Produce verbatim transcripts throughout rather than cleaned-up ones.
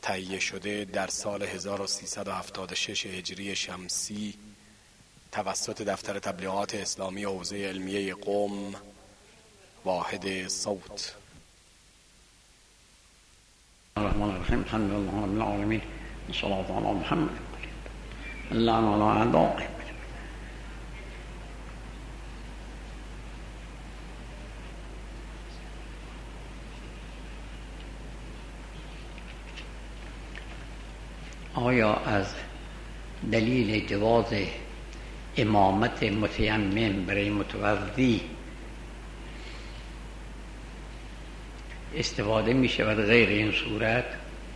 تهیه شده در سال هزار و سیصد و هفتاد و شش هجری شمسی توسط دفتر تبلیغات اسلامی حوزه علمیه قم، واحد صوت. الرحمن الرحیم. الحمد لله رب العالمین، الصلاة علی محمد اللهم لا اعداء. آیا از دلیل جواز امامت متیمم برای متوضی استفاده می شود غیر این صورت؟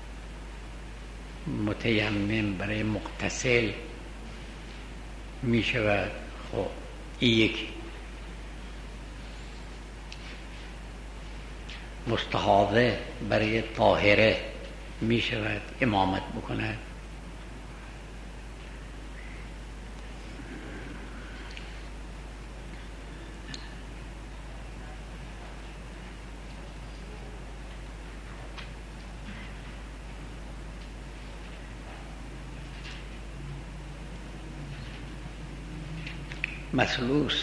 متیمم برای مغتسل می شود. خب این یکی. مستحاضه برای طاهره می شود امامت بکند؟ مسلوس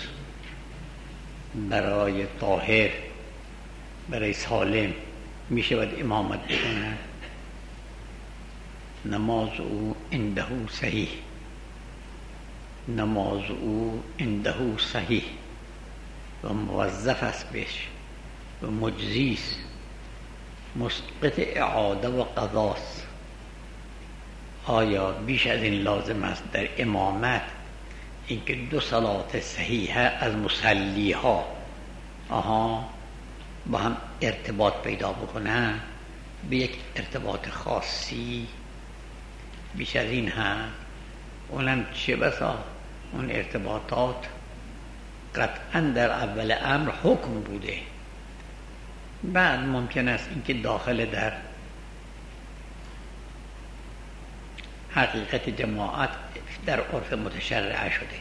برای طاهر، برای سالم می شود امامت بکند؟ نماز او عنده صحیح، نماز او عنده صحیح و موظف است بهش و مجزی است، مسقط اعاده و قضاست. آیا بیش از این لازم است در امامت اینکه دو صلات صحیحه از مصلیها آها با هم ارتباط پیدا بکنن به یک ارتباط خاصی؟ بیش از این هم اونم چه بسا اون ارتباطات قطعا در اول امر حکم بوده، بعد ممکن است اینکه داخل در حقیقت جماعت در عرف متشرع شده.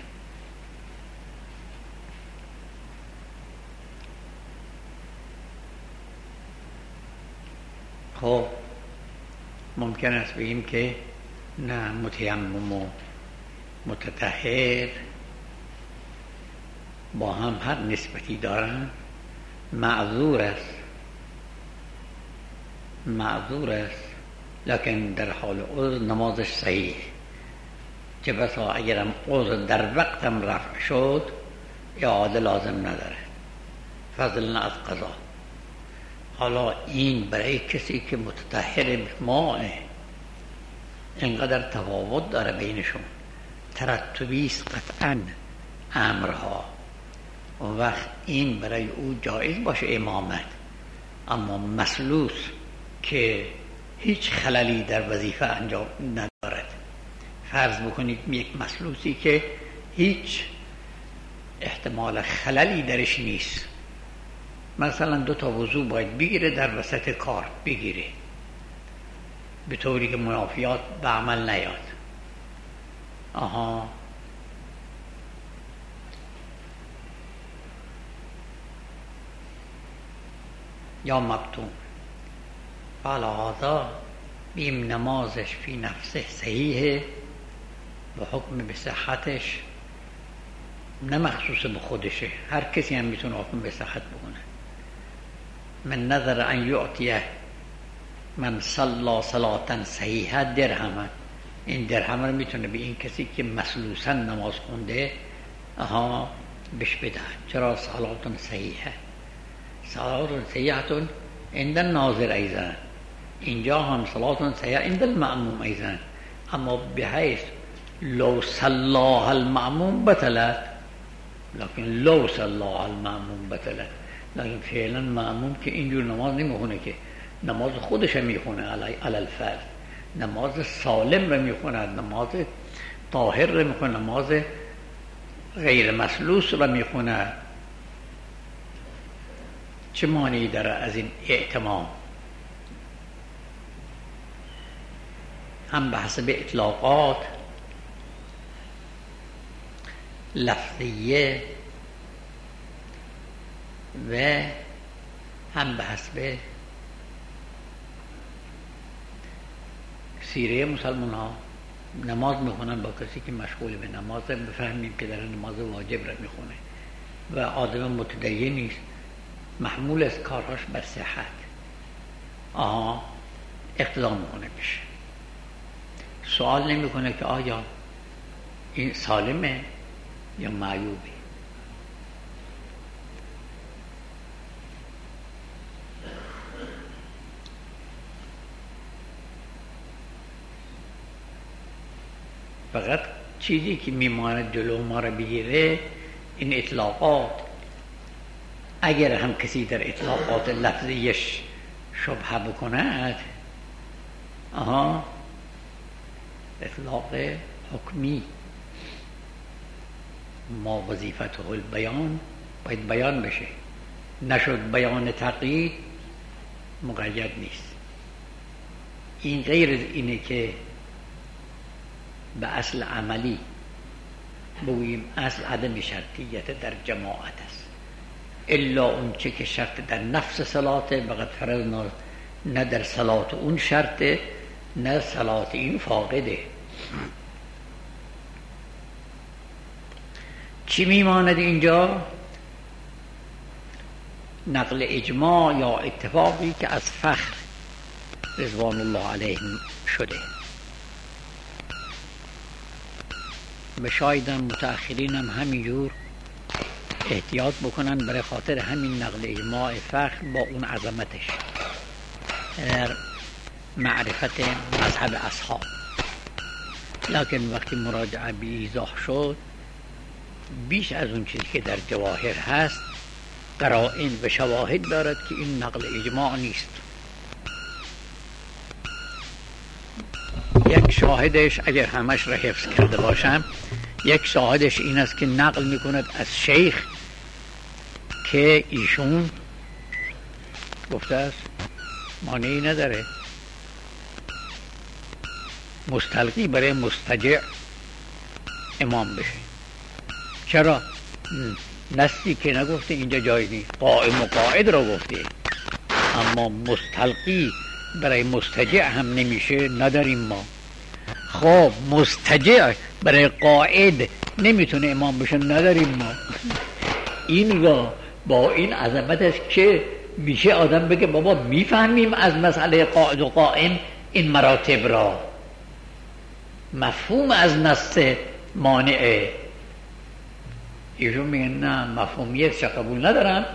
خب ممکن است بگیم که نه، متیمم و متطهر با هم هر نسبتی دارن، معذور است معذور است لکن در حال عذر نمازش صحیح. چه بسا اگرم عذر در وقتم رفع شد اعاده لازم نداره، فضلا از قضا. حالا این برای کسی که متطهر به ماء اینقدر تفاوت داره بینشون، ترتبی است قطعا امرها، اون وقت این برای او جایز باشه امامت. اما مسلوس که هیچ خللی در وظیفه انجام ندارد، فرض بکنید یک مسلوسی که هیچ احتمال خللی درش نیست، مثلا دو تا وضو باید بگیره، در وسط کار بگیره به طوری که منافیات به عمل نیاد، آها یا مبتون، فلهذا بیم نمازش فی نفسه صحیحه و حکم به صحتش نه مخصوص به خودشه، هر کسی هم میتونه حکم به صحت بکنه. من نظر ان یعطیه من صلا صلاتا صحیحه درهمه، این درهم رو میتونه به این کسی که مسلوسا نماز خونده آها بهش بده. چرا؟ صلاتون صحیحه، صلاتون صحیحتون عند الناظر ایضا، اینجا هم صلاتون صحیحه عند المأموم ایضا، اما به حیث لو صلاها المأموم بطلت، لكن لو صلاها المأموم بطلت. لكن فعلا مأموم که اینجور نماز نمیخونه، که نماز خودش میخونه علی الفرض، نماز سالم رو میخونه، نماز طاهر رو میخونه، نماز غیر مسلوس رو میخونه. چه مانعی داره از این اعتمام؟ هم به حسب اطلاقات لفظیه و هم به حسب سیره مسلمان ها نماز میخونن با کسی که مشغول به نماز، بفهمیم که در نماز واجب را میخونه و آدم متدین نیست، محمول از کارهاش بر صحت، آها اقتدا میکنه بشه. سوال نمیکنه که آیا این سالمه یا معیوبه. فقط چیزی که میماند جلو ما را بگیره این اطلاقات. اگر هم کسی در اطلاقات لفظیش شبهه بکند، آها اطلاق حکمی، ما وظیفته البیان، باید بیان بشه، نشد بیان تقیید مقید نیست. این غیر از اینه که به اصل عملی بگوییم اصل عدم شرطیت در جماعت است، الا اون چه که شرط در نفس صلاته بقد فرضنا، نه در صلات اون شرطه نه صلات این فاقده. چی میماند اینجا؟ نقل اجماع یا اتفاقی که از فخر رضوان الله علیهم شده. و شاید متأخرین هم همینجور احتیاط بکنن برای خاطر همین نقل اجماع فخر با اون عظمتش در معرفت مذهب اصحاب. لکن وقتی مراجعه به ایضاح شد، بیش از اون چیزی که در جواهر هست قرائن و شواهد دارد که این نقل اجماع نیست. یک شاهدش اگر همش را حفظ کرده باشم، یک شاهدش این است که نقل میکند از شیخ که ایشون گفته است مانعی نداره مستلقی برای مستجع امام بشه. چرا؟ نصی که نگفته اینجا جایی نیست، قائم و قاعد را گفته، اما مستلقی برای مستجع هم نمیشه، نداریم ما. خب مستجع برای قاعد نمیتونه امام بشه، نداریم ما. این را با این عظمتش که میشه آدم بگه بابا میفهمیم از مسئله قاعد و قائم این مراتب را، مفهوم از نص مانعه. ایشون میگن نه مفهومیت چه قبول ندارم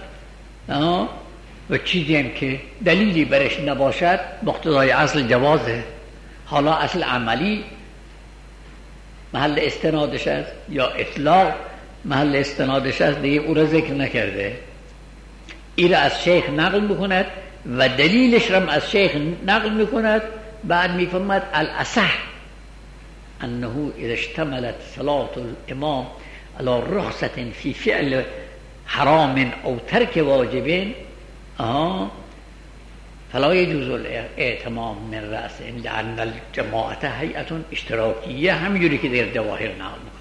و چیزی هم که دلیلی برش نباشد مقتضای اصل جوازه. حالا اصل عملی محل استنادش است یا اطلاق محل استنادش است، دیگه او را ذکر نکرده. این را از شیخ نقل میکند و دلیلش را از شیخ نقل میکند، بعد میفهمد الاصح انه اذا اشتملت صلاة الامام على رخصة في فعل حرام او ترک واجب آه فلا يجوز الاعتمام من رأس، لأن الجماعة هيئة اشتراكية، همینجوری که در جواهر نقل میکنه.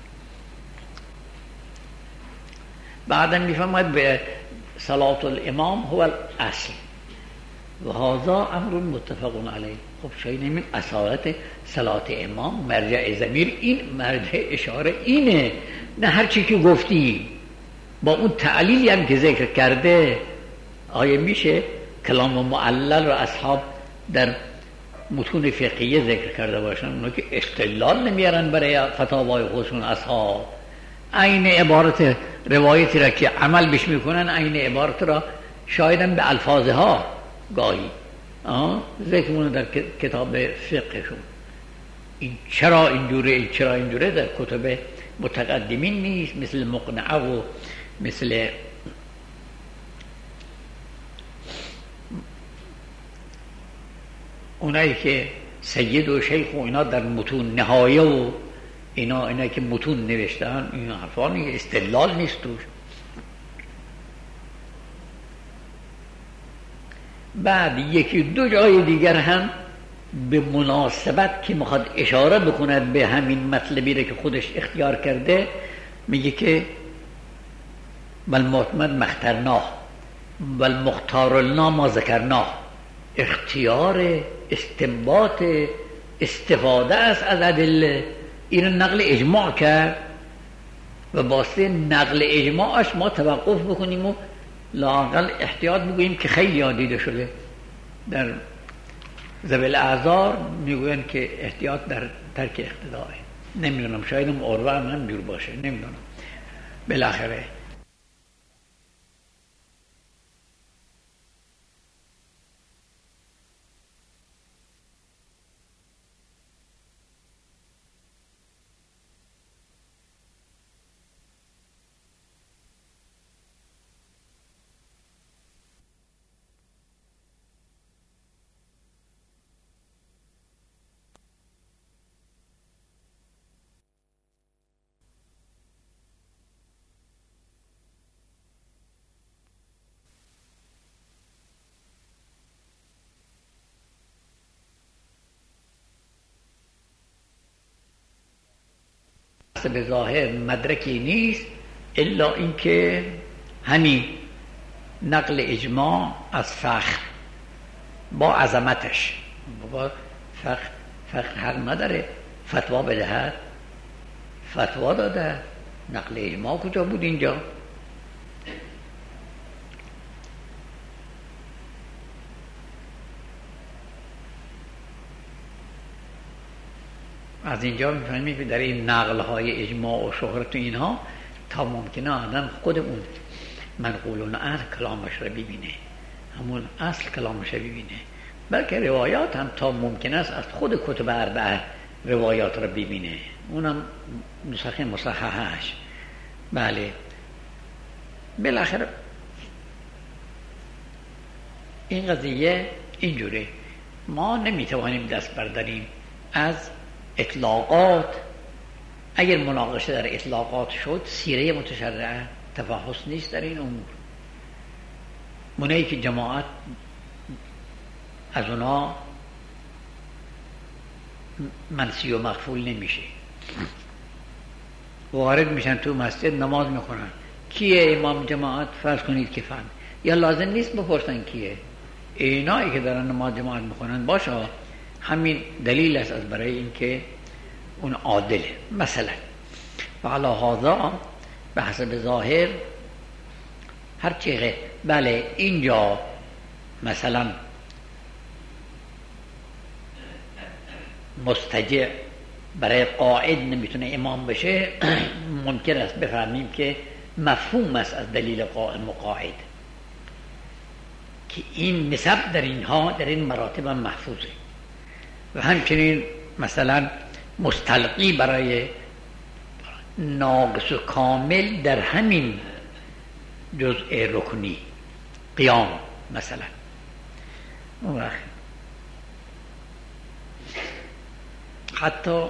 بعدا میفهمد به صلاة الامام هو الاصل و هذا امر متفق علیه. خب شاید نمید اصالت صلاة امام مرجع ضمیر این مرجع اشاره اینه، نه هر چی که گفتی با اون تعلیلی هم که ذکر کرده. آیا میشه کلام معلل را اصحاب در متون فقهیه ذکر کرده باشن، اونا که استدلال نمیارن برای فتاوای خودشون اصحاب، عین عبارت روایتی را که عمل بش میکنن عین عبارت را شایدن به الفاظها گاهی ذکر مونه در کتاب فقهشون. این چرا اینجوره این چرا اینجوره در کتب متقدمین نیست، مثل مقنعه و مثل اونایی که سید و شیخ و اینا در متون نهایه و اینا اینا که متون نوشتن، این حرفانی استدلال نیست توش. بعد یکی دو جای دیگر هم به مناسبت که میخواد اشاره بکند به همین مطلبی را که خودش اختیار کرده، میگه که بل معتمد مخترناه بل مختار لنا ما ذکرناه. اختیار استنباط استفاده است از ادله، این نقل اجماع کرد و واسه نقل اجماعش ما توقف بکنیم و لااقل احتیاط بگوییم که خیلی دیده شده. در ذوی الاعذار میگوین که احتیاط در ترک اقتداء. نمیدونم، شاید هم عروه هم همجور باشه، نمیدونم. بالاخره به ظاهر مدرکی نیست الا اینکه همین نقل اجماع از فخر با عظمتش، با فخر فخر حق نداره فتوا بدهد، فتوا داده. نقل اجماع کجا بود اینجا؟ از اینجا میفهمیم که در این نقل‌های اجماع و شهرت و اینها تا ممکنه آدم خود اون منقولون اصل کلامش رو ببینه، همون اصل کلامش رو ببینه. بلکه روایات هم تا ممکن است از خود کتب اربعه روایات رو ببینه، اونم نسخه مصححش. بله، بالاخره این قضیه اینجوره. ما نمیتوانیم دست برداریم از اطلاقات. اگر مناقشه در اطلاقات شد، سیره متشرعه تفحص نیست در این امور. اونایی که جماعت از اونا منسی و مغفول نمیشه، وارد میشن تو مسجد نماز میخونن، کیه امام جماعت؟ فرض کنید که فهم، یا لازم نیست بپرسن کیه. اینایی که دارن نماز جماعت میخونن باشه، همین دلیل است از برای اینکه اون عادله. مثلا و علی هذا به حسب ظاهر هر چیه. بله، اینجا مثلا مستجع برای قاعد نمیتونه امام بشه، ممکن است بفهمیم که مفهوم است از دلیل قائم و قاعد که این نسب در اینها در این مراتب هم محفوظه. و همچنین مثلا مستلقی برای ناقص و کامل در همین جزء رکنی قیام مثلا. اون وقت حتی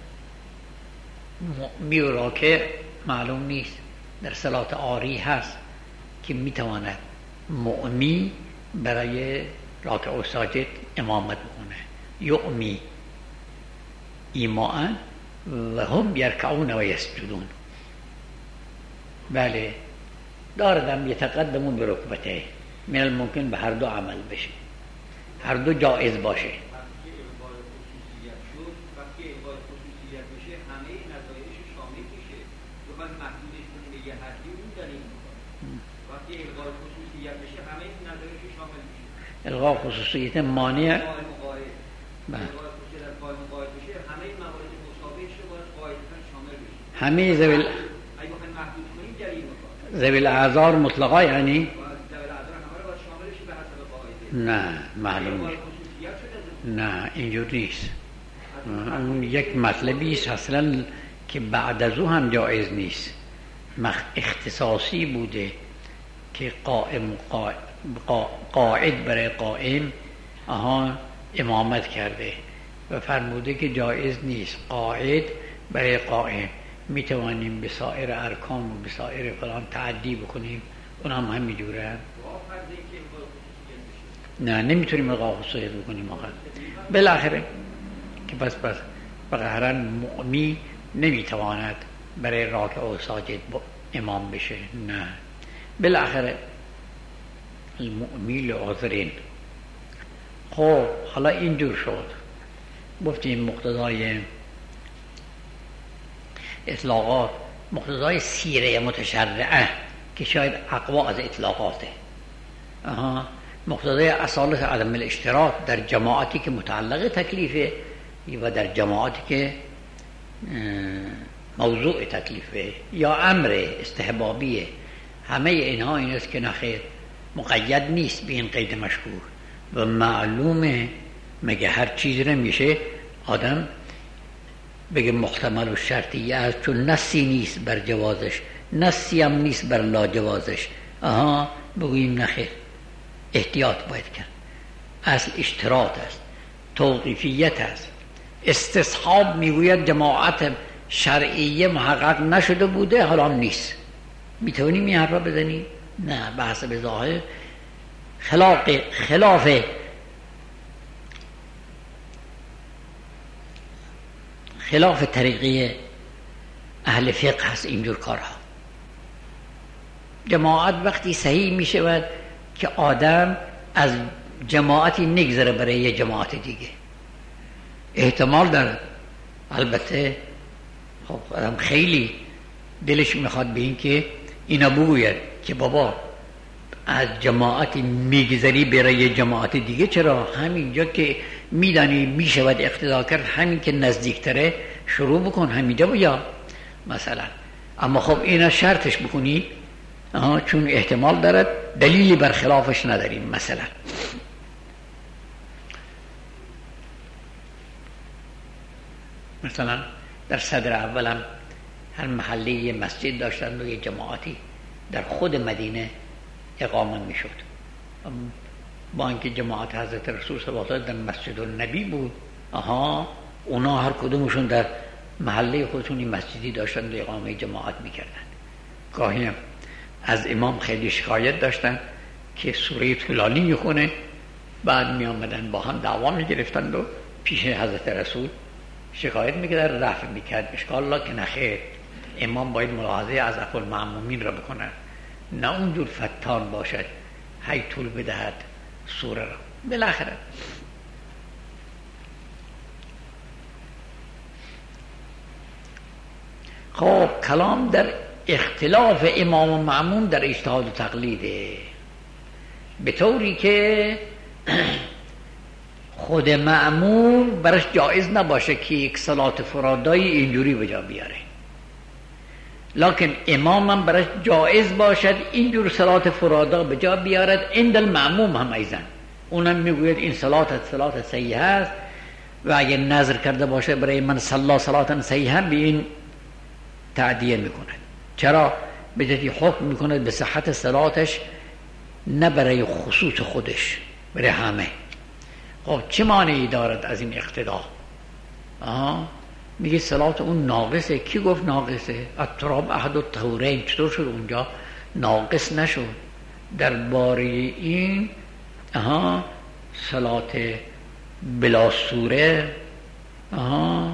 میورا که معلوم نیست در صلات عاری هست که میتواند مؤمی برای راکع و ساجد امامت بکنه، یؤمی ایماء و هم یرکعون و یسجدون. بله، داردم یتقدمون به رکبته، من الممکن به هر دو عمل بشه، هر دو جایز باشه. الغاء خصوصیت مانع همه ذوی ذوی الاعذار مطلقا، یعنی نه معلوم نیست. نه اینجور نیست. اون یک مطلبی است اصلا که بعد از او هم جایز نیست، اختصاصی بوده که قائم قاعد برای قائم آها امامت کرده و فرموده که جایز نیست قاعد برای قائم. میتوانیم به سایر ارکان و به سایر فلان تعدی بکنیم، اون هم همین جوره. نه نمیتونیم الغاء خصوصیت بکنیم آخر. بالاخره که پس پس بقهرن مؤمی نمیتواند برای راکع و ساجد امام بشه. نه، بالاخره المؤمی لعذرین. خب حالا اینجور شد، گفتیم مقتضای اطلاقات مقتضای سیره متشرعه که شاید اقوا از اطلاقاته. آها. مقتضای اصالت عدم الاشتراک در جماعتی که متعلق تکلیفه و در جماعتی که موضوع تکلیفه یا امر استحبابیه، همه اینها این است که نخیر مقید نیست به این قید مشکور و معلومه. مگه هر چیزی رو میشه آدم بگه محتمل و شرطیه است چون نسی نیست بر جوازش، نسی هم نیست بر لا جوازش. آها بگوییم نخیر احتیاط باید کرد. اصل اشتراط است، توقیفیت است. استصحاب میگوید جماعت شرعیه محقق نشده بوده حالا نیست. میتونیم این حرفا بزنیم؟ نه، بحث به ظاهر خلاف خلاف خلاف طریقه اهل فقه هست اینجور کارها. جماعت وقتی صحیح می شود که آدم از جماعتی نگذره برای یه جماعت دیگه. احتمال داره البته خب آدم خیلی دلش میخواد به این که اینا بگوید که بابا از جماعتی میگذری برای یه جماعت دیگه، چرا همینجا که میدانی میشود اقتدا کرد همین که نزدیکتره شروع بکن همینجا بیا مثلا. اما خب اینا شرطش بکنی آها چون احتمال دارد دلیلی بر خلافش نداریم. مثلا مثلا در صدر اولم هر محله یه مسجد داشتند و یه جماعتی در خود مدینه اقامت میشد. با اینکه جماعت حضرت رسول صلی الله علیه و آله در مسجد النبی بود، آها اونا هر کدومشون در محله خودشون این مسجدی داشتند و اقامه جماعت میکردند. گاهی هم از امام خیلی شکایت داشتن که سوره طولانی میخونه، بعد میامدن با هم دعوا میگرفتند و پیش حضرت رسول شکایت میکرد، رفع میکرد اشکال لا که نخیر امام باید ملاحظه از افعال المأمومین را بکنه، نه اونجور فتان باشد هی طول بدهد سوره را. بالاخره خب کلام در اختلاف امام و مأموم در اجتهاد و تقلیده، به طوری که خود مأموم برش جایز نباشه که یک صلات فرادایی اینجوری بجا بیاره، لکن امامم برش جایز باشد اینجور صلات فرادا بجا بیارد. عند المأموم هم ایزن اونم میگوید این صلات صلات صحیح است و اگر نظر کرده باشه برای من صلا صلاتا صحیحا به این تعدیه میکند. چرا؟ به جدی حکم میکند به صحت صلاتش، نه برای خصوص خودش، برای همه. خب چه مانعی دارد از این اقتدا؟ آها میگه صلات اون ناقصه. کی گفت ناقصه؟ التراب احد الطهورین. چطور شد اونجا ناقص نشد؟ درباره این آها صلات بلا سوره آها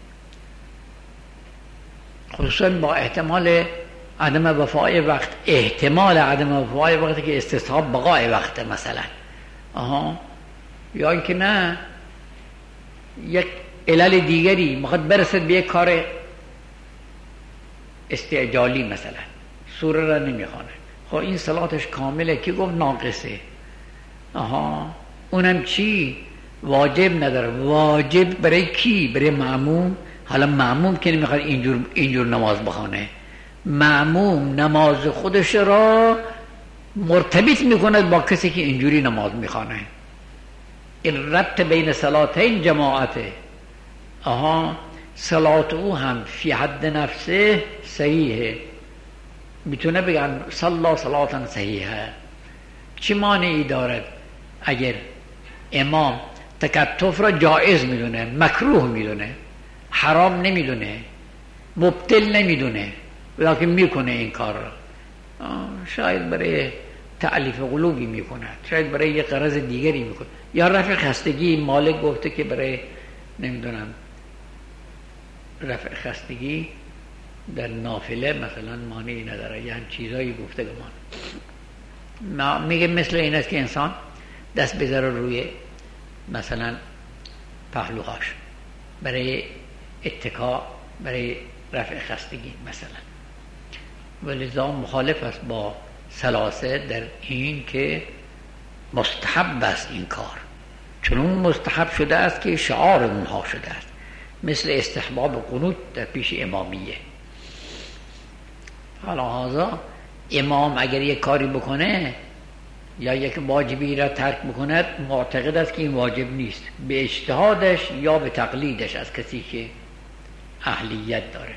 خصوصا با احتمال عدم وفای وقت، احتمال عدم وفای وقتی که استصحاب بقای وقت مثلا، آها یا اینکه نه یک علل دیگری میخواد برسد به یک کار استعجالی مثلا سوره را نمیخوانه، خب این صلاتش کامله. کی گفت ناقصه؟ آها اونم چی؟ واجب نداره. واجب برای کی؟ برای مأموم. حالا مأموم که نمیخواد اینجور اینجور نماز بخونه، مأموم نماز خودش را مرتبط میکند با کسی که اینجوری نماز میخوانه. این ربط بین صلاتین جماعته. آها صلات او هم فی حد نفسه صحیحه، میتونه بگن صلا صلاتا صحیحه. چه مانعی دارد اگر امام تکتف را جایز میدونه، مکروه میدونه، حرام نمیدونه، مبتل نمیدونه، لیکن میکنه این کار را؟ شاید برای تعلیف قلوبی میکنه، شاید برای یه غرض دیگری میکنه، یا رفع خستگی. مالک گفته که برای نمیدونم رفع خستگی در نافله مثلا مانعی نداره، یه هم چیزایی گفته گمان. میگه مثل این است که انسان دست بذاره روی مثلا پهلوهاش، برای اتکا، برای رفع خستگی مثلا. ولذا مخالف است با ثلاثه در این که مستحب است این کار، چون اون مستحب شده است که شعار اونها شده است، مثل استحباب قنوت در پیش امامیه. حالا هذا امام اگر یک کاری بکنه یا یک واجبی را ترک بکند، معتقد است که این واجب نیست، به اجتهادش یا به تقلیدش از کسی که اهلیت داره.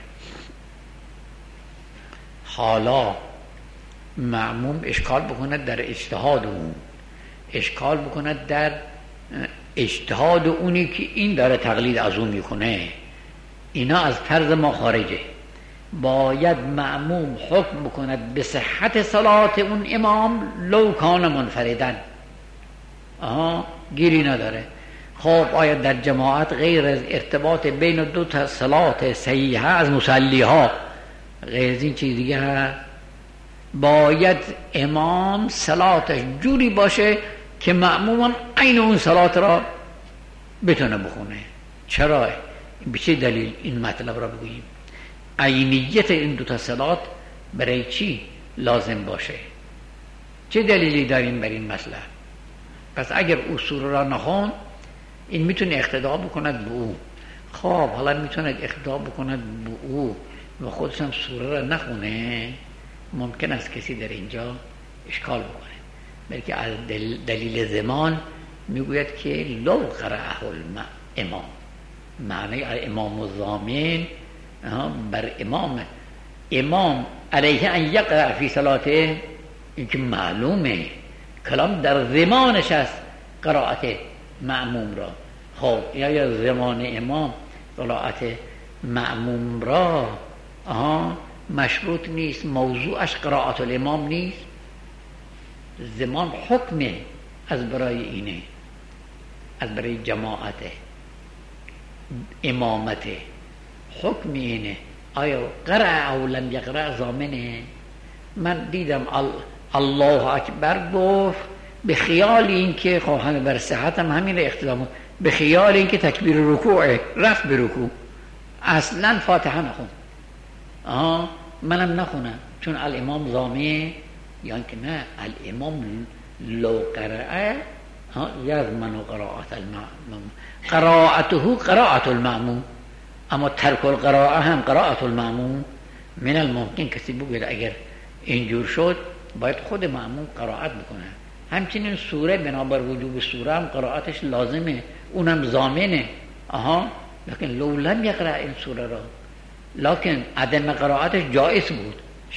حالا مأموم اشکال بکند در اجتهاد اون، اشکال بکند در اجتهاد اونی که این داره تقلید از اون میکنه، اینا از فرض ما خارجه. باید مأموم حکم بکند به صحت صلات اون امام لو کان منفردن. آها گیری نداره. خب آیا در جماعت غیر از ارتباط بین دو تا صلات صحیحه از مصلی ها غیر از این چیز دیگه هست؟ باید امام صلاتش جوری باشه که مأمومان عین اون صلات را بتونه بخونه. چرا؟ به چه دلیل این مطلب را بگوییم؟ عینیت این دو تا صلات برای چی لازم باشه؟ چه دلیلی داریم بر این مسئله؟ پس اگر اصول را نخون، این میتونه اقتدا بکند به او. خب حالا میتونه اقتدا بکند به او و خودش هم سوره را نخونه، ممکن است کسی در اینجا اشکال بکنه، بلکه از دل دلیل زمان میگوید که لو قرأه الامام، معنی امام الضامن بر امام امام علیه ان یقرأ فی صلاته، این که معلومه کلام در زمانش است قرائت معموم را. خب یا زمان امام قرائت معموم را آها مشروط نیست، موضوعش قرائت الامام نیست، زمان حکمه از برای اینه، از برای جماعت امامت حکم اینه. آیا قرأ او لم یقرأ ضامنه؟ من دیدم الله اکبر گفت به خیال این که خب همه بر صحت هم همین اختلاف، به خیال این که تکبیر رکوع رفت به رکوع، اصلا فاتحه نخون. آها منم نخونم چون الامام ضامن، یعنی که نه الامام لو قرأ یضمن قراءت المأموم، قراءته قراءت المأموم، اما ترک القراءه هم قراءت المأموم. من الممکن کسی بگوید اگر اینجور شد باید خود مأموم قرائت بکنه. همچنین سوره بنابر وجوب سوره هم قرائتش لازمه، اونم ضامنه. آها لیکن لو لم یقرأ این سوره را، لکن عدم قرائتش جایز بود،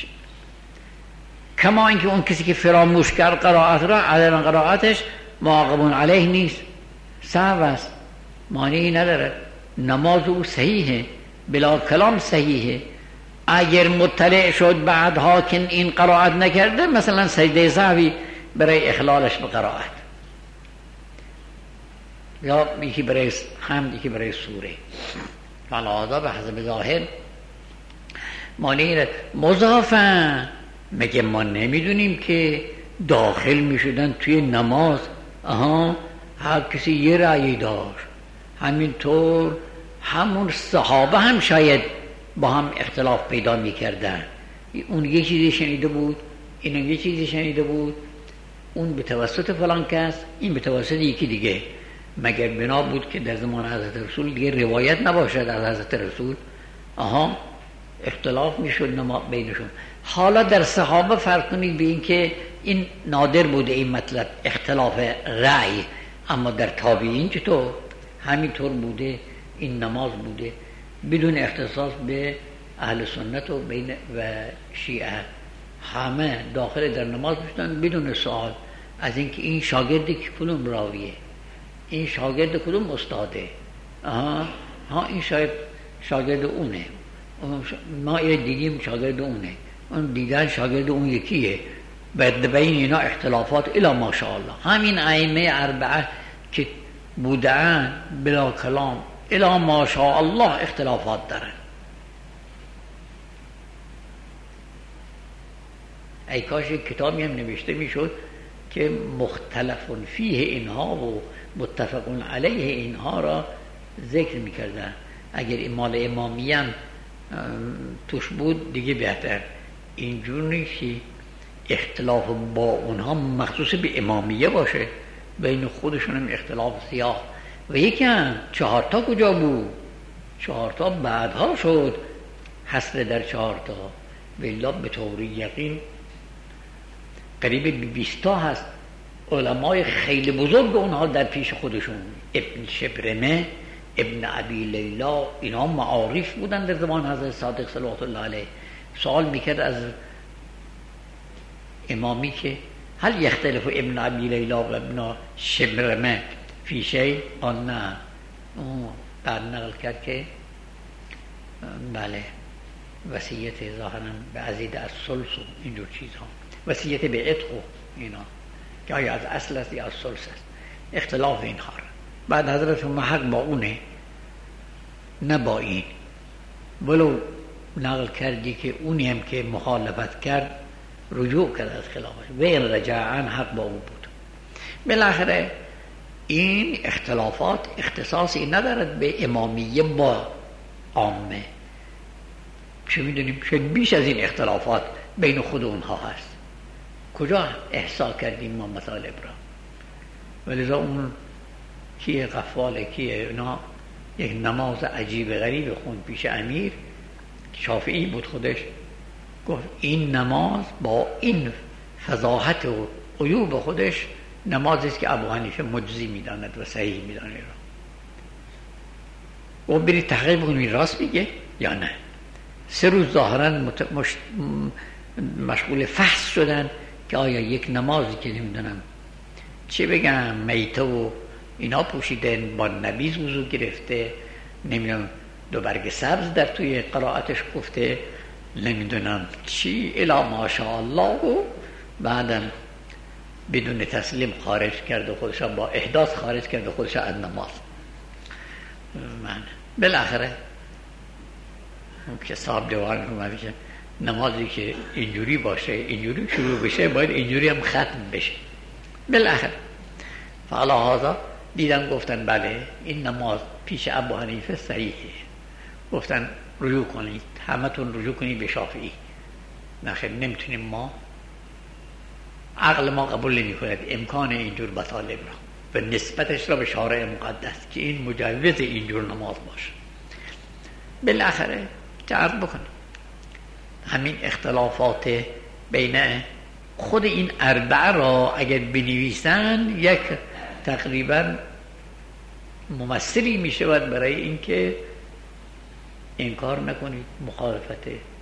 کما اینکه اون کسی که فراموش کرد قرائت را، عدم قرائتش معاقب علیه نیست، سهو است، مانعی نداره، نماز او صحیحه، بلا کلام صحیحه. اگر مطلع شد بعدها که این قرائت نکرده، مثلا سجده سهوی برای اخلالش به قرائت، یا یکی برای حمد یکی برای سوره، فالعاده به حسب ظاهر مانعی مضافن. مگه ما نمیدونیم که داخل میشدن توی نماز؟ آها هر کسی یه رأی داشت، همینطور همون صحابه هم شاید با هم اختلاف پیدا میکردن، اون یه چیزی شنیده بود، این یه چیزی شنیده بود، اون به توسط فلان کس، این به توسط یکی دیگه. مگر بنا بود که در زمان حضرت رسول دیگه روایت نباشد از حضرت رسول؟ آها اختلاف میشد نما بینشون. حالا در صحابه فرق کنید به این که این نادر بوده این مطلب اختلاف رأی، اما در تابعین چطور؟ همینطور بوده، این نماز بوده بدون اختصاص به اهل سنت و بین و شیعه، همه داخل در نماز بشتن بدون سوال از اینکه این شاگردی که کدوم راویه، این شاگرد کدوم استاده. آها ها این شاید شاگرد اونه، ما یه دیگیم شاگرد اونه، اون دیگر شاگرد اون یکیه. بعد بین اینا اختلافات الا ماشاءالله. همین ائمه اربعه که بودن بلا کلام الا ماشاءالله اختلافات دارن. ای کاش کتابی هم نوشته میشد که مختلف فیه اینها و متفق علیه اینها را ذکر میکردن. اگر مال امامی هم توش بود دیگه بهتر. اینجور نیست که اختلاف با اونها مخصوص به امامیه باشه، بین خودشون هم اختلاف سیاه. و یکی هم چهارتا کجا بود؟ چهارتا بعدها شد حصر در چهارتا. والله به طور یقین قریب به بیستا هست علمای خیلی بزرگ اونها در پیش خودشون. ابن شبرمه، ابن ابی لیلا، اینا معارف بودن در زمان حضرت صادق صلوات الله علیه. سوال میکرد از امامی که هل یختلف ابن ابی لیلا و ابن شبرمه فی شیء؟ آن نه. اون بعد نقل کرد که بله وصیت ظاهرا به ازید از ثلث و اینجور چیزها، وصیت به عتق و اینا که آیا از اصل است یا از ثلث است، اختلاف اینها. بعد حضرت محق با اونه نه با این، ولو نقل کردی که اونی هم که مخالفت کرد رجوع کرد از خلافش و این رجاعاً حق با اون بود. بالاخره این اختلافات اختصاصی ندارد به امامیه با عامه. چه میدونیم شاید بیش از این اختلافات بین خود اونها هست. کجا احصا کردیم ما مطالب را؟ ولذا اون کیه قفاله کیه اینا یک نماز عجیب غریب خوند پیش امیر، شافعی بود خودش، گفت این نماز با این فضاحت و عیوب خودش نمازی است که ابو حنیفه مجزی میداند و صحیح میداند را. و برید تحقیق بکنید راست میگه یا نه. سه روز ظاهرا مت... مش... مشغول فحص شدن که آیا یک نمازی که نمیدونم چه بگم میته و اینا پوشیدن، با نبیذ وضو گرفته، نمیدونم دو برگ سبز در توی قرائتش گفته، نمیدونم چی الا ماشاءالله، و بعدم بدون تسلیم خارج کرد و خودش با احداث خارج کرد و خودش از نماز. من بالاخره اون که صاحب دیوان رو میگه نمازی که اینجوری باشه اینجوری شروع بشه باید اینجوری هم ختم بشه. بالاخره فعلا هذا دیدن گفتن بله این نماز پیش ابو حنیفه صحیحه. گفتن رجوع کنید، همتون رجوع کنید به شافعی. نخیر نمیتونیم، ما عقل ما قبول نمی کند امکان اینجور مطالب را و نسبتش را به شارع مقدس که این مجوز اینجور نماز باشه. بالاخره عرض بکنم همین اختلافات بین خود این اربعه را اگر بنویسن یک تقریبا ممثلی می شود برای اینکه انکار نکنید مخالفت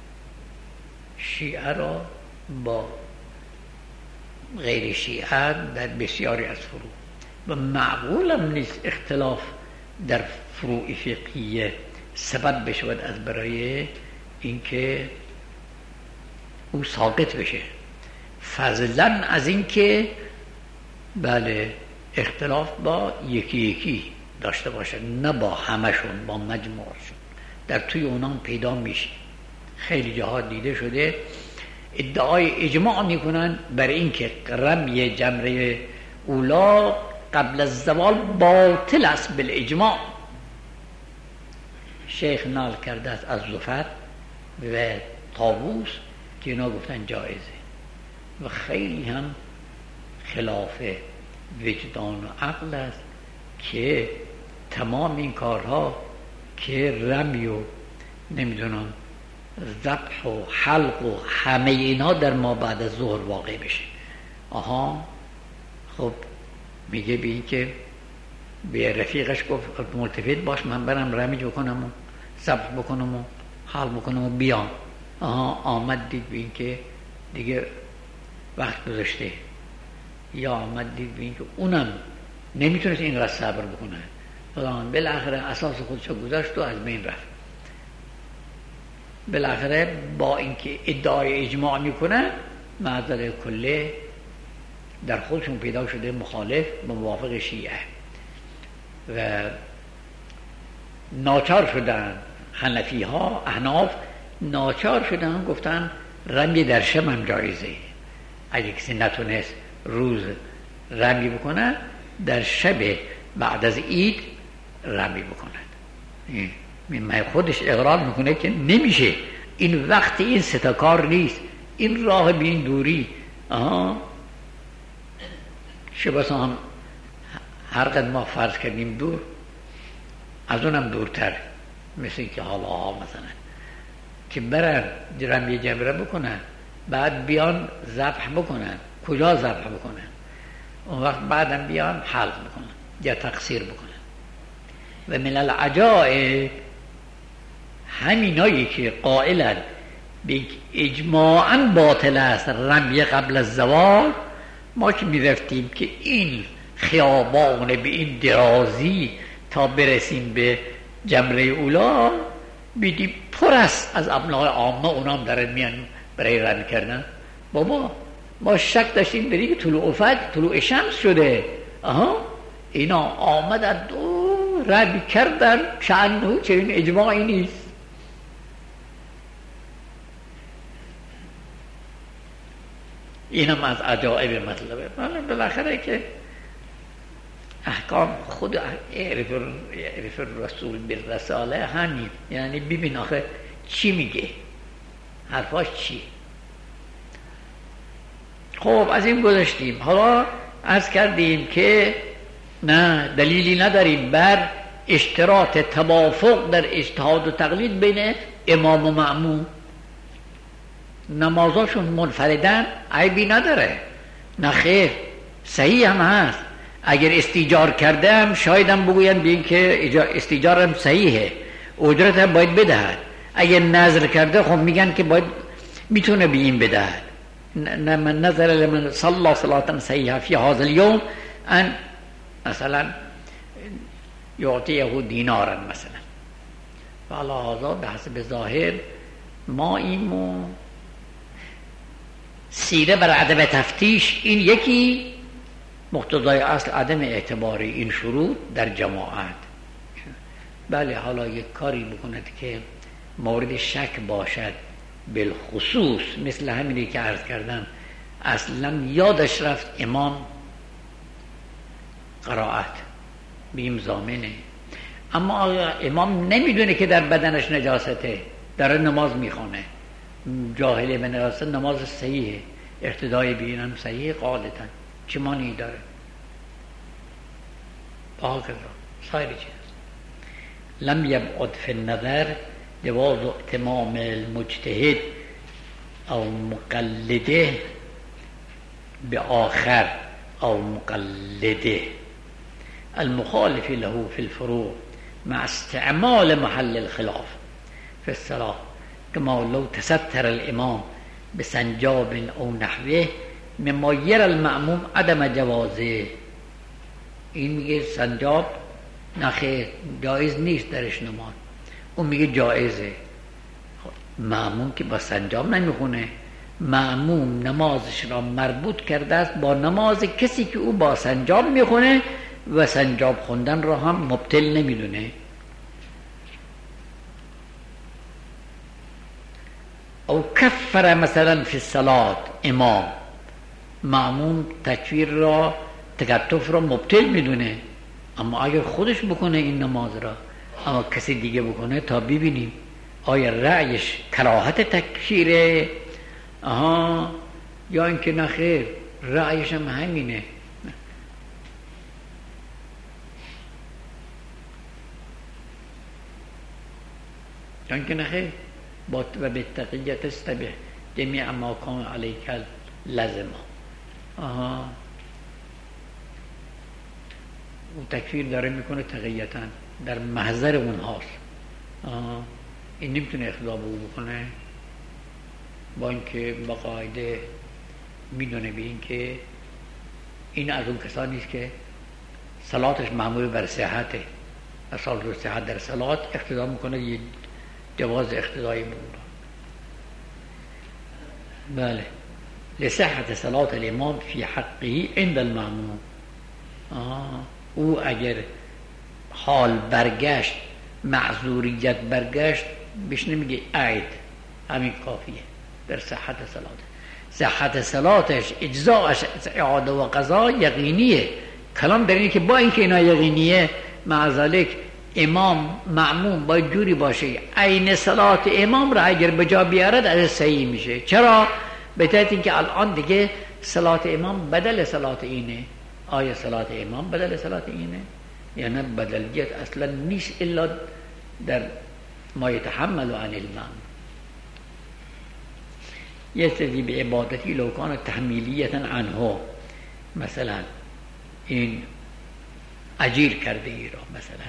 شیعه را با غیر شیعه در بسیاری از فروع. و معقول هم نیست اختلاف در فروع فقهیه سبب بشود از برای اینکه او ساقط بشه، فضلا از اینکه بله اختلاف با یکی یکی داشته باشه، نه با همشون، با مجموعشون. در توی اونام پیدا میشه. خیلی جاها دیده شده ادعای اجماع میکنن بر اینکه رمی جمره اولا قبل از زوال باطل است بالاجماع. شیخ نال کرده است از زفر و طاووس که اینا گفتن جایزه و خیلی هم خلاف وجدان و عقل است که تمام این کارها که رمی و نمیدونم ذبح و حلق و همه اینا در ما بعد از ظهر واقع بشه. آها خب میگه به این که به رفیقش گفت ملتفت باش من برم رمی بکنم و ذبح بکنم و حلق بکنم و بیام. آها آمد دید به این که دیگه وقت گذاشته، یا آمد دید به این که اونم نمیتونست اینقدر صبر بکنه. بالاخره اساس خودش گذاشت و از بین رفت. بالاخره با اینکه ادعای اجماع میکنه معذر کله در خودشون پیدا شده مخالف با موافق شیعه و ناچار شدن. حنفی ها احناف ناچار شدن گفتن رمی در شب هم جایزه. اگه کسی نتونست روز رمی بکنه در شب بعد از عید رمی بکند. این خودش اقرار میکنه که نمیشه، این وقت این ستا کار نیست، این راه به این دوری. آها چه بسا هم هر قد ما فرض کردیم دور، از اونم دورتر، مثل که حالا ها مثلا که برن رمی جمره بکنن، بعد بیان ذبح بکنن. کجا ذبح بکنن؟ اون وقت بعدم بیان حلق بکنن یا تقصیر بکنن. و من العجائب همینایی که قائلن به اجماعاً باطل است رمی قبل الزوال، ما که میرفتیم که این خیابان به این درازی تا برسیم به جمره اولا بیدیم پر است از ابنای عامه، اونام دارن میان برای رمی کردن. بابا ما شک داشتیم بری که طلوع فجر طلوع شمس شده، آها اینا آمدن دو رمی کردن، شأنه چنین اجماعی نیست. اینم از عجائب مطلبه. بالاخره که احکام خود اعرف الرسول بالرساله همین، یعنی ببین آخه چی میگه، حرفاش چی. خب از این گذاشتیم. حالا عرض کردیم که نه دلیلی نداریم بر اشتراط توافق در اجتهاد و تقلید بین امام و مأموم. نمازاشون منفردن عیبی نداره، نه خیر، صحیح هم هست. اگر استیجار کردم شایدم بگوین بین که استیجارم صحیحه، اجرت هم باید بدهد. اگر نظر کرده خب میگن که باید میتونه به این بدهد. نه من نظر لمن صلی صلاة صحیحه فی هذا اليوم ان مثلا یعطیه دینارا مثلا. والا هذا به حسب ظاهر ما ایمو سیره بر عدم تفتیش، این یکی مقتضای اصل عدم اعتبار این شروط در جماعت. بله حالا یک کاری بکند که مورد شک باشد، بالخصوص مثل همینی که عرض کردم اصلا یادش رفت امام قرائت بیم زامنه، اما امام نمیدونه که در بدنش نجاسته، داره نماز میخونه، جاهله به نجاست، نماز صحیحه، اقتدای بینم صحیحه، قاعدتا چه مانی داره. هكذا سایر چیز. لم يبعد في النظر جواز اتمام المجتهد او مقلده بآخر او مقلده المخالف له في الفروع مع استعمال محل الخلاف في الصلاة، كما لو تستر الامام بسنجاب او نحوه مما يرى المأموم عدم جوازه. این میگه سنجاب نخیر جایز نیست درش نماز، اون میگه جایزه. مأموم که با سنجاب نمیخونه، مأموم نمازش را مربوط کرده است با نماز کسی که او با سنجاب میخونه و سنجاب خوندن را هم مبطل نمیدونه. او کفر مثلا فی الصلاة امام، مأموم تکفیر را تکتف را مبطل میدونه، اما اگر خودش بکنه این نماز را، اما کسی دیگه بکنه تا ببینیم آیا رأیش کراهت تکفیره آها یا اینکه نخیر رأیش هم همینه. یا اینکه نخیر با و به تقییت استبه جمیع ما کان علیک لازمه. آها اون تکفیر داره میکنه تقییتاً در محضر اونهاست. این نمیتونه اخضاب او بکنه با اینکه با قاعده میدونه به این که این از اون کسانی است که صلاتش معمول بر صحته، اصال رو صحت در صلات اقتضا میکنه یه جواز اقتضایی به اون. بله لصحت صلات الامام فی حقه عند المأموم. او اگر حال برگشت معذوریت برگشت بهش نمیگه عید، همین کافیه در صحت صلات. صحت صلاتش اجزاش اعاده و قضا یقینیه. کلام در اینه که با اینکه اینا یقینیه معذالک امام معموم باید جوری باشه عین صلات امام را اگر به جا بیارد از صحیح میشه. چرا؟ به طریق اینکه الان دیگه صلات امام بدل صلات اینه. آیا صلات امام بدل صلات اینه؟ یا نه بدلیت اصلا نیست الا در ما یتحمل عن المام. یستدی به عبادتی لو کان تحمیلیتا عنه، مثلا این اجیر کرده ای را مثلا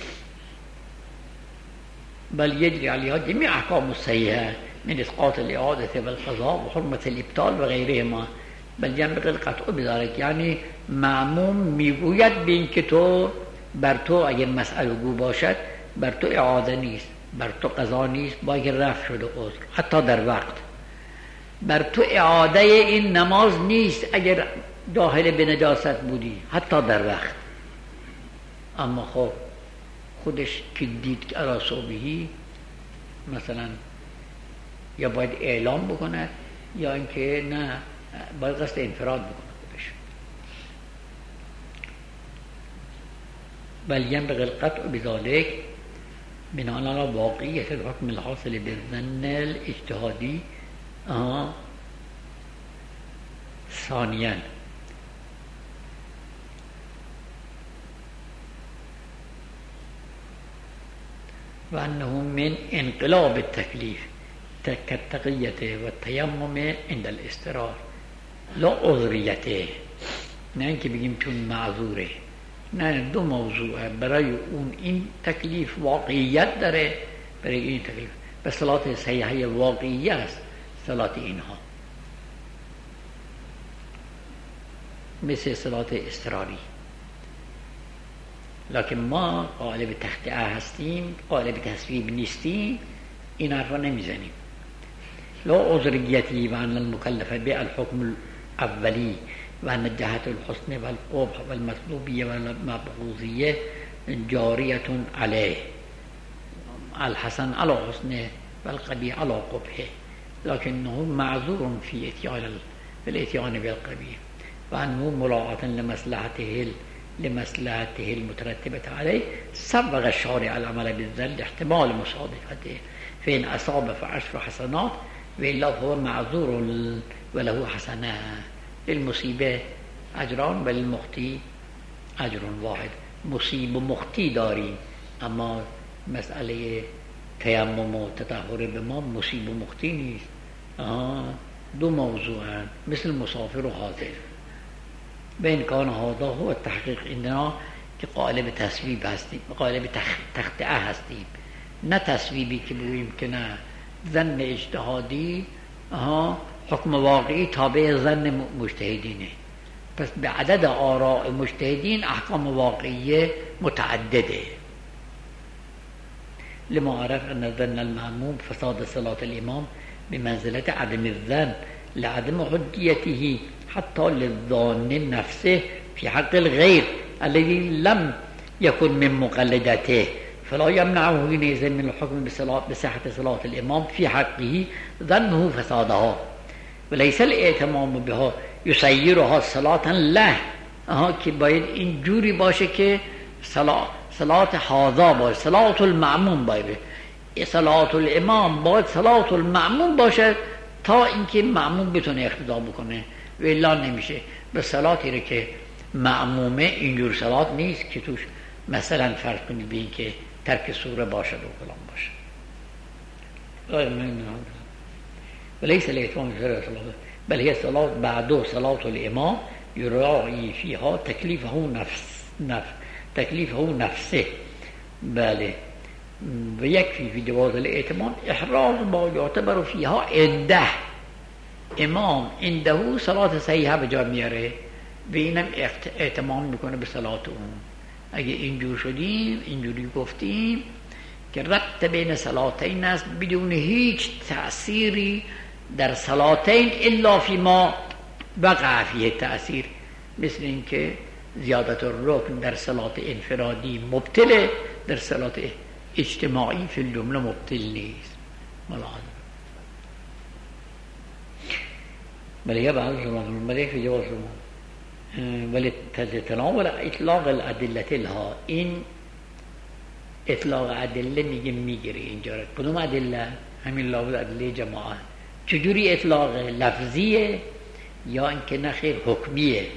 بل یجری علیها جمیع احکام الصحیحه من اسقاط الاعاده و القضاء و حرمت الابطال و غیرهما، بل ينبغي القطع بذلك. یعنی معموم میگوید به این که تو بر تو اگر مسئله گو باشد بر تو اعاده نیست، بر تو قضا نیست، با اگر رفع شده عذر حتی در وقت، بر تو اعاده این نماز نیست اگر داخل به نجاست بودی حتی در وقت. اما خب خودش که دید که علی صوبهی مثلا یا باید اعلام بکند یا اینکه نه باید قصد انفراد بکنه خودش. بل ينبغي القطع بذلك بناء على واقعیت الحکم الحاصل بالظن الاجتهادی. آه. ثانیاً و انه من انقلاب التکلیف كالتقية والتيمم عند الاضطرار لا عذریته. نه اینکه بگیم چون معذوره، نه، دو موضوعه. برای اون این تکلیف واقعیت داره، برای این تکلیف به صلات صحیحه واقعی است صلات اینها، مثل صلات اضطراری. لکن ما قائل به تخطئه هستیم، قائل به تصویب نیستیم، این حرفا نمیزنیم. لا عذریتی و ان المکلف به الحکم الاولی و ان جهت الحسن و القبح و المطلوبیه و المبغوضیه جاریه علیه، الحسن على حسنه و القبیح على قبحه، لکنه معذور فی اتیان الاتیان بالقبیح و انه مراعاة لمصلحته لمصلحته المترتبة عليه سبق الشارع العمل بالذل احتمال مصادفته، فإن أصاب فعشر حسنات وإلا هو معذور وله حسنة. للمصيبة أجران وللمخطي أجر واحد. مصیب و مخطی داریم، اما مسئله تیمم و تطهر به ما مصیب و مخطی نیست. دو موضوعان مثل مسافر و حاضر. به امکان هذا هو التحقیق عندنا که قائل به تصویب هستیم، قائل به تخطئه هستیم، نه تصویبی که بگوییم که نه ظن اجتهادی آها حکم واقعی تابع ظن مجتهدینه. پس به عدد آراء مجتهدین احکام واقعی متعدده. لما عرف ان ظن المأموم فساد صلاة الامام بمنزلة عدم الظن لعدم حجيته حتى للظان نفسه في حق الغير الذي لم يكن من مقلدته، فلا يمنعه حينئذ من الحكم بصحة صلاة الإمام في حقه ظنه فسادها، وليس الائتمام بها يسيرها صلاة له. آها که باید این جوری باشه که صلاة صلاة هذا باشه، صلاة المعموم باشه، صلاة الامام باید صلاة المعموم باشه تا اینکه معموم بتونه اقتدا بکنه، و الا نمیشه. به صلاتی رو که معمومه اینجور صلات نیست که توش مثلا فرض کنید به این که ترک سوره باشد و فلان باشه. ولیس الاتمام بصلاة بل هي صلاة بعد صلاة الامام يراعي فيها تكليفه نفس نفس تكليفه نفسه. بله ويكفي في جواز الائتمان احراز ما يعتبر فيها عنده. امام عنده صلاة صحیحه به جا میاره و اینم اعتمام میکنه به صلات اون. اگه اینجور شدیم، اینجوری گفتیم که ربط بین صلاتین است بدون هیچ تأثیری در صلاتین الا فی ما وقع فیه تأثیر، مثل این که زیادت الرکن در صلات انفرادی مبتله، در صلات اجتماعی فی الجمله مبتل نیست. ملاحظه بل هي بعض الملك في جواز ولتتناول اطلاق الادله لها. این اطلاق ادله میگه میگیره اینجا. کدوم ادله؟ همین لابد ادله جماعت. چجوری اطلاق؟ لفظیه یا اینکه نه خیر حکمیه؟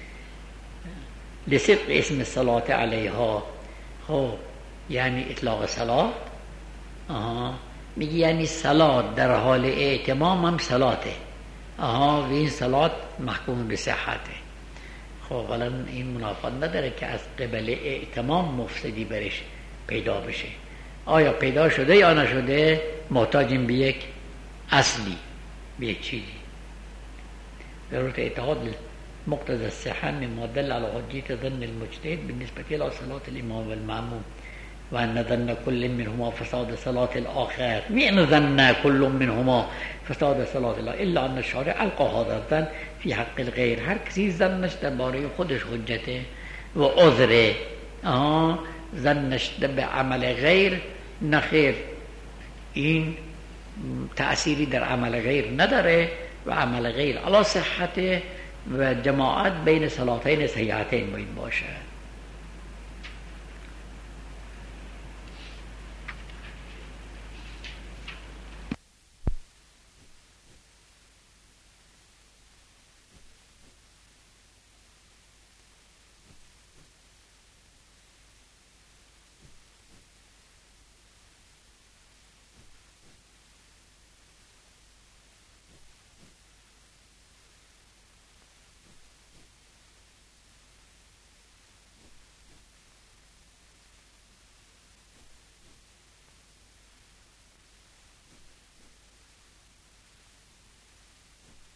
لصدق اسم صلات علیها. خب یعنی اطلاق صلات. آها میگه یعنی صلات در حال اعتمام هم صلاته. آها و این صلات محکوم به صحته. خب ولی این منافات نداره که از قبل اعتمام مفسدی برش پیدا بشه. آیا پیدا شده یا نشده؟ محتاجیم به یک اصلی، به یک چیزی. ضرورت اعتقاد مقتضى الصحة مما دل على حجية ظن المجتهد بالنسبة إلى صلاة الإمام والمأموم وأن ظن كل منهما فساد صلاة الآخر وإن ظن كل منهما فساد صلاة الله إلا أن الشارع ألقى هذا الظن في حق الغير. هر کسی ظنش درباره خودش حجته و عذره. آه ظنش به عمل غیر نخیر، این تأثیری در عمل غیر نداره و عمل غیر علی صحت و جماعت بین صلاتین صحیحتین باید باشه.